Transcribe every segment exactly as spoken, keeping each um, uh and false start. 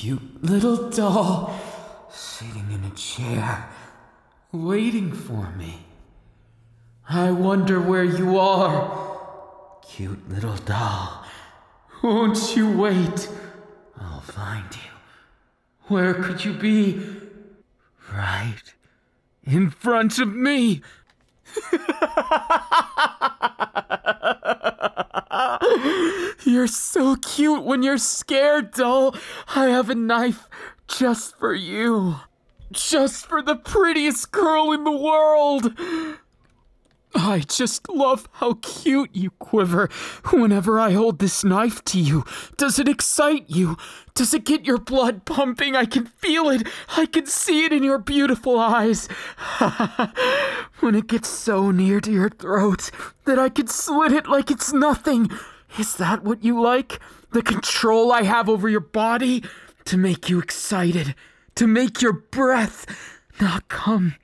cute little doll sitting in a chair, waiting for me. I wonder where you are, cute little doll. Won't you wait? I'll find you. Where could you be? Right in front of me. You're so cute when you're scared, doll. I have a knife just for you. Just for the prettiest girl in the world. I just love how cute you quiver whenever I hold this knife to you. Does it excite you? Does it get your blood pumping? I can feel it. I can see it in your beautiful eyes. When it gets so near to your throat that I can slit it like it's nothing. Is that what you like? The control I have over your body? To make you excited. To make your breath not come.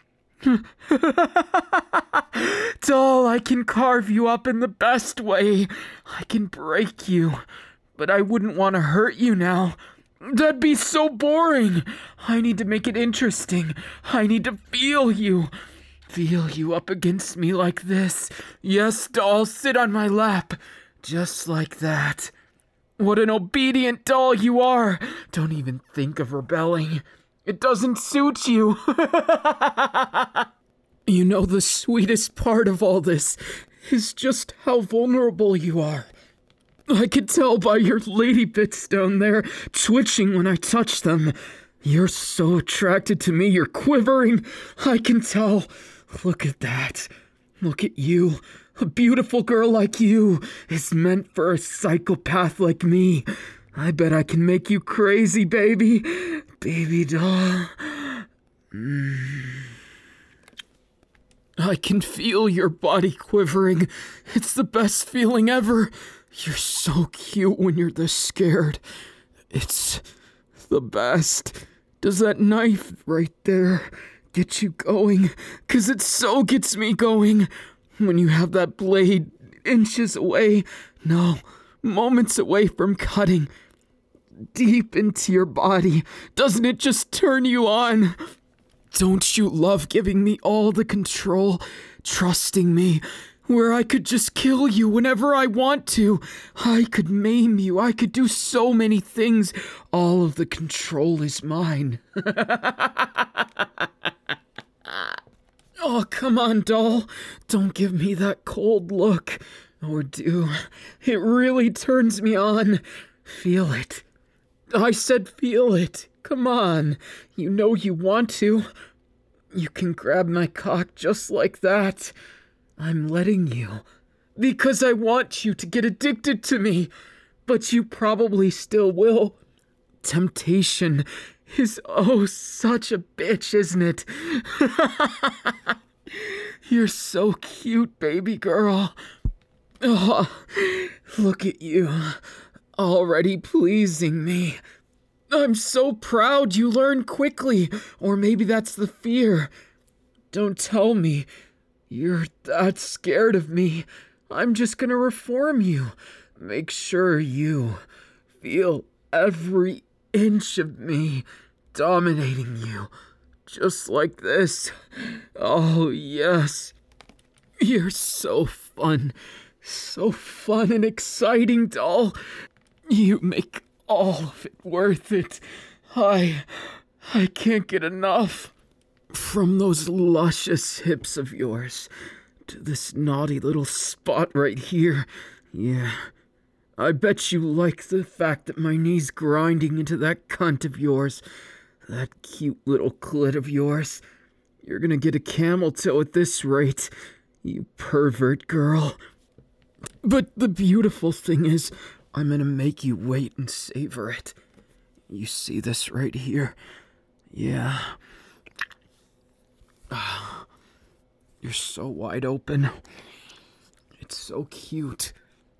Doll, I can carve you up in the best way. I can break you, but I wouldn't want to hurt you now. That'd be so boring. I need to make it interesting. I need to feel you. Feel you up against me like this. Yes, doll, sit on my lap. Just like that. What an obedient doll you are. Don't even think of rebelling. It doesn't suit you. You know, the sweetest part of all this is just how vulnerable you are. I could tell by your lady bits down there twitching when I touch them. You're so attracted to me, you're quivering. I can tell. Look at that. Look at you. A beautiful girl like you is meant for a psychopath like me. I bet I can make you crazy, baby. Baby doll. Mm. I can feel your body quivering. It's the best feeling ever. You're so cute when you're this scared. It's the best. Does that knife right there get you going? 'Cause it so gets me going. When you have that blade inches away, no, moments away from cutting deep into your body, doesn't it just turn you on? Don't you love giving me all the control, trusting me, where I could just kill you whenever I want to? I could maim you, I could do so many things. All of the control is mine. Oh, come on, doll. Don't give me that cold look. Or do. It really turns me on. Feel it. I said feel it. Come on. You know you want to. You can grab my cock just like that. I'm letting you. Because I want you to get addicted to me. But you probably still will. Temptation is oh such a bitch, isn't it? You're so cute, baby girl. Oh, look at you. Already pleasing me. I'm so proud you learn quickly, or maybe that's the fear. Don't tell me you're that scared of me. I'm just gonna reform you. Make sure you feel every inch of me dominating you. Just like this. Oh, yes. You're so fun. So fun and exciting, doll. You make all of it worth it. I... I can't get enough. From those luscious hips of yours to this naughty little spot right here. Yeah. I bet you like the fact that my knee's grinding into that cunt of yours. That cute little clit of yours. You're gonna get a camel toe at this rate, you pervert girl. But the beautiful thing is, I'm gonna make you wait and savor it. You see this right here? Yeah. Ah, you're so wide open. It's so cute.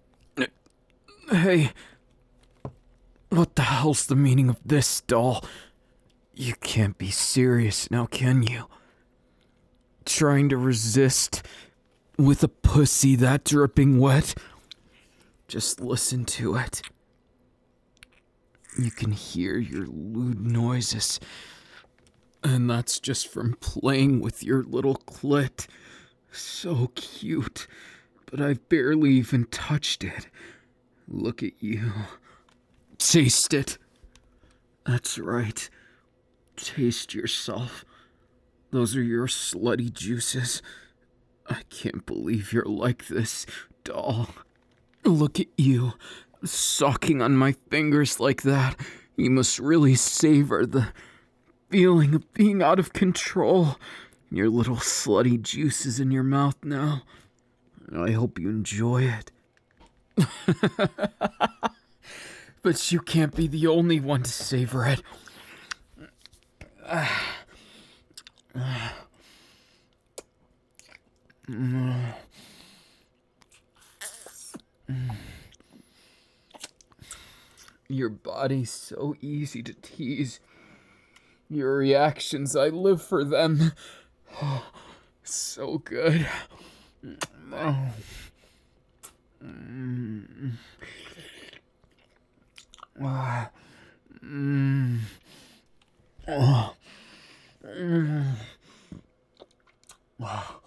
Hey, what the hell's the meaning of this, doll? You can't be serious now, can you? Trying to resist with a pussy that dripping wet? Just listen to it. You can hear your lewd noises. And that's just from playing with your little clit. So cute. But I've barely even touched it. Look at you. Taste it. That's right. Taste yourself. Those are your slutty juices. I can't believe you're like this, doll. Look at you, sucking on my fingers like that. You must really savor the feeling of being out of control. Your little slutty juices in your mouth now. I hope you enjoy it. But you can't be the only one to savor it. Your body's so easy to tease. Your reactions, I live for them. So good. Oh. Mm. Ah. Mm. Oh. Mm. Oh.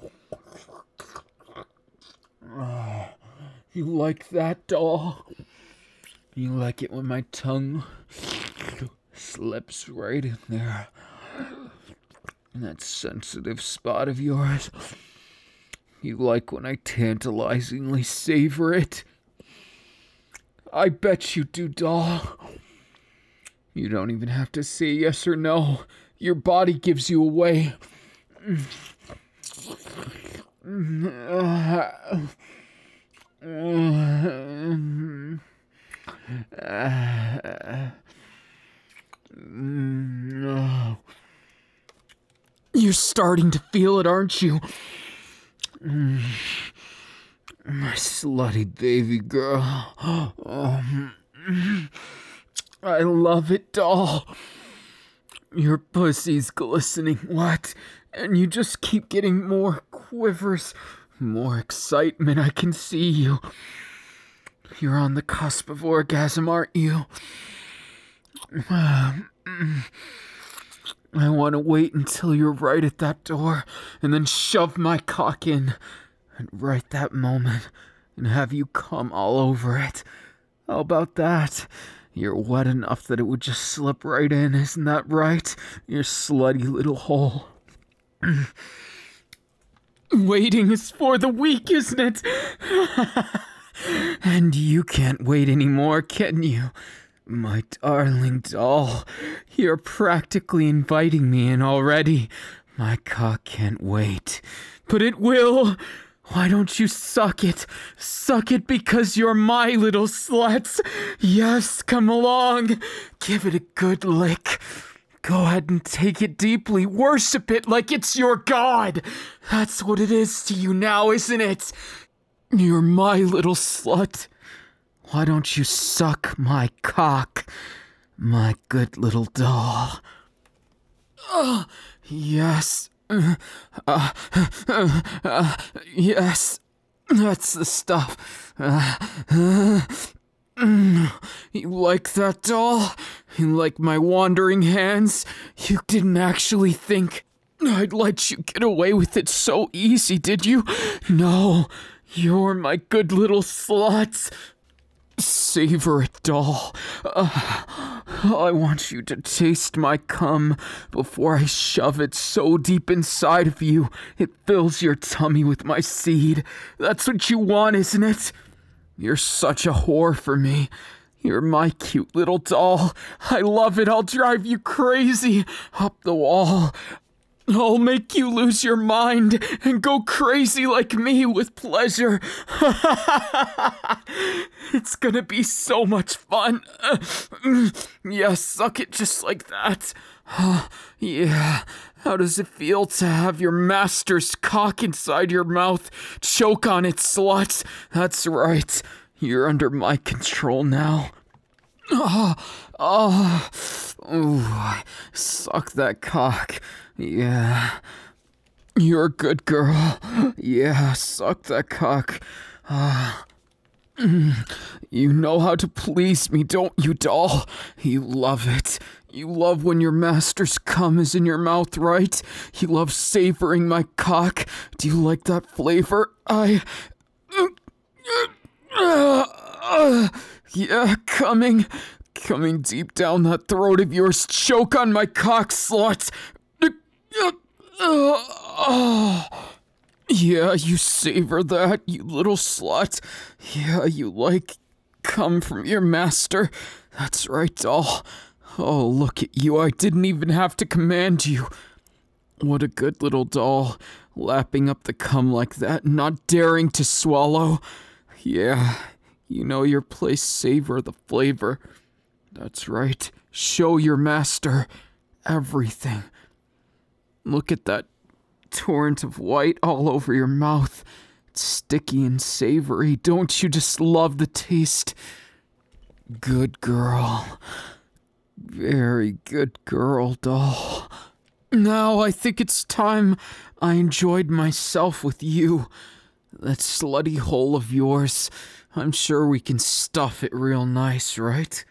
Oh. You like that, doll? You like it when my tongue slips right in there. In that sensitive spot of yours. You like when I tantalizingly savor it. I bet you do, doll. You don't even have to say yes or no. Your body gives you away. You're starting to feel it, aren't you? Mm. My slutty baby girl. Oh. I love it, doll. Your pussy's glistening wet, and you just keep getting more quivers, more excitement. I can see you. You're on the cusp of orgasm, aren't you? Uh, I want to wait until you're right at that door, and then shove my cock in, and right that moment, and have you come all over it. How about that? You're wet enough that it would just slip right in, isn't that right? Your slutty little hole. Waiting is for the weak, isn't it? And you can't wait anymore, can you? My darling doll, you're practically inviting me in already. My cock can't wait. But it will. Why don't you suck it? Suck it because you're my little sluts. Yes, come along. Give it a good lick. Go ahead and take it deeply. Worship it like it's your god. That's what it is to you now, isn't it? You're my little slut. Why don't you suck my cock, my good little doll? Oh, yes. Uh, uh, uh, uh, yes, that's the stuff. Uh, uh, mm. You like that, doll? You like my wandering hands? You didn't actually think I'd let you get away with it so easy, did you? No, you're my good little slut. Savor it, doll. Uh, I want you to taste my cum before I shove it so deep inside of you it fills your tummy with my seed. That's what you want, isn't it? You're such a whore for me. You're my cute little doll. I love it. I'll drive you crazy up the wall. I'll make you lose your mind and go crazy like me with pleasure. It's gonna be so much fun. Yeah, suck it just like that. Yeah, how does it feel to have your master's cock inside your mouth? Choke on it, slut. That's right. You're under my control now. Oh, oh, ooh, suck that cock. Yeah, you're a good girl. Yeah, suck that cock. Ah, You know how to please me, don't you, doll? You love it. You love when your master's cum is in your mouth, right? You love savoring my cock. Do you like that flavor? I... Uh, uh, yeah, coming. Coming deep down that throat of yours. Choke on my cock, slut. Uh, uh, oh. Yeah, you savor that, you little slut. Yeah, you like cum from your master. That's right, doll. Oh, look at you. I didn't even have to command you. What a good little doll. Lapping up the cum like that, not daring to swallow. Yeah, you know your place. Savor the flavor. That's right. Show your master everything. Look at that torrent of white all over your mouth. It's sticky and savory. Don't you just love the taste? Good girl. Very good girl, doll. Now I think it's time I enjoyed myself with you. That slutty hole of yours. I'm sure we can stuff it real nice, right?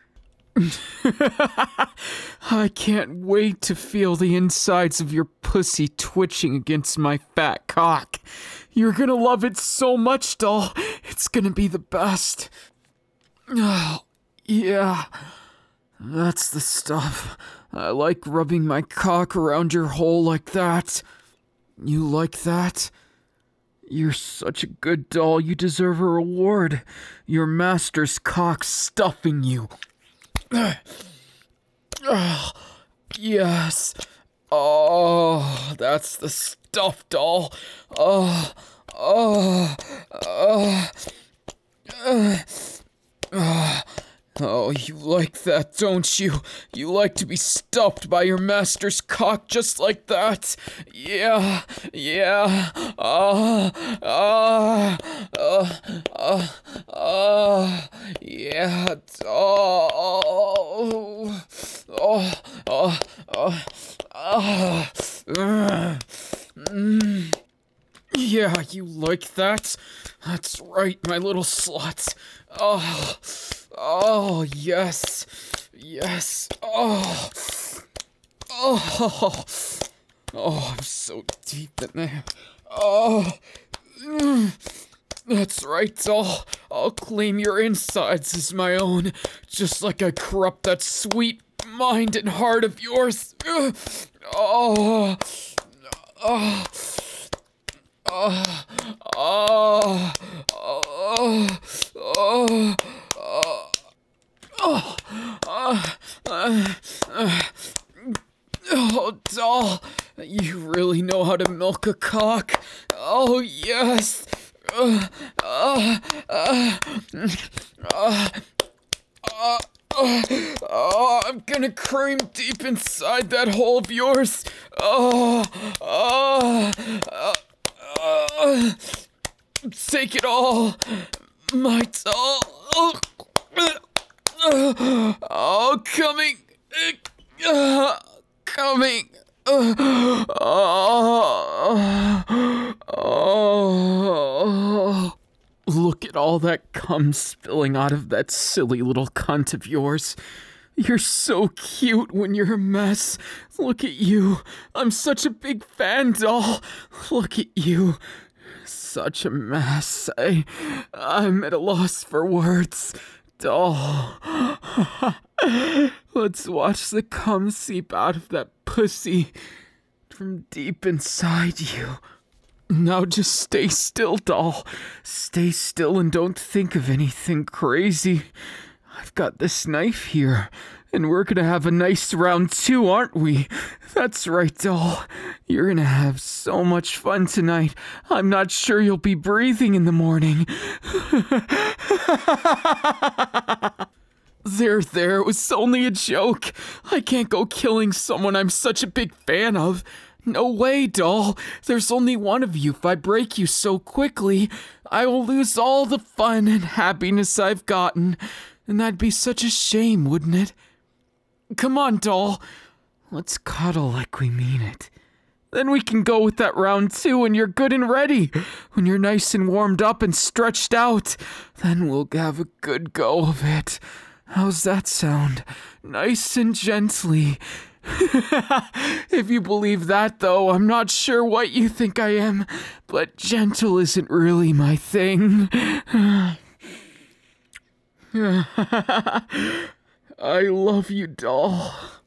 I can't wait to feel the insides of your pussy twitching against my fat cock. You're gonna love it so much, doll. It's gonna be the best. Oh, yeah. That's the stuff. I like rubbing my cock around your hole like that. You like that? You're such a good doll. You deserve a reward. Your master's cock stuffing you. Oh, yes. Oh, that's the stuff, doll. Oh, oh, oh, uh, uh, oh, you like that, don't you? You like to be stuffed by your master's cock just like that. Yeah, yeah. Ah, ah, ah, ah, ah. Yeah. Oh, oh, oh, oh, oh, oh. Mm. Yeah, you like that? That's right, my little slut. Oh, oh, yes, yes. Oh, oh, oh, I'm so deep in there. Oh, mm. That's right, doll. I'll claim your insides as my own, just like I corrupt that sweet mind and heart of yours. Oh, oh, oh, oh, oh, oh, oh, oh, oh, doll, you really know how to milk a cock. Oh, yes. Uh, uh, uh, uh, uh, uh, oh, I'm gonna cream deep inside that hole of yours. Oh, oh, uh, uh, take it all, my doll. Oh, uh, oh coming, uh, coming. Uh, oh, oh, look at all that cum spilling out of that silly little cunt of yours. You're so cute when you're a mess. Look at you. I'm such a big fan, doll. Look at you. Such a mess. I, I'm at a loss for words. Doll. Let's watch the cum seep out of that pussy from deep inside you. Now just stay still, doll. Stay still and don't think of anything crazy. I've got this knife here, and we're gonna have a nice round two, aren't we? That's right, doll. You're gonna have so much fun tonight. I'm not sure you'll be breathing in the morning. There, there, it was only a joke. I can't go killing someone I'm such a big fan of. No way, doll. There's only one of you. If I break you so quickly, I will lose all the fun and happiness I've gotten. And that'd be such a shame, wouldn't it? Come on, doll. Let's cuddle like we mean it. Then we can go with that round two when you're good and ready. When you're nice and warmed up and stretched out, then we'll have a good go of it. How's that sound? Nice and gently. If you believe that, though, I'm not sure what you think I am, but gentle isn't really my thing. I love you, doll.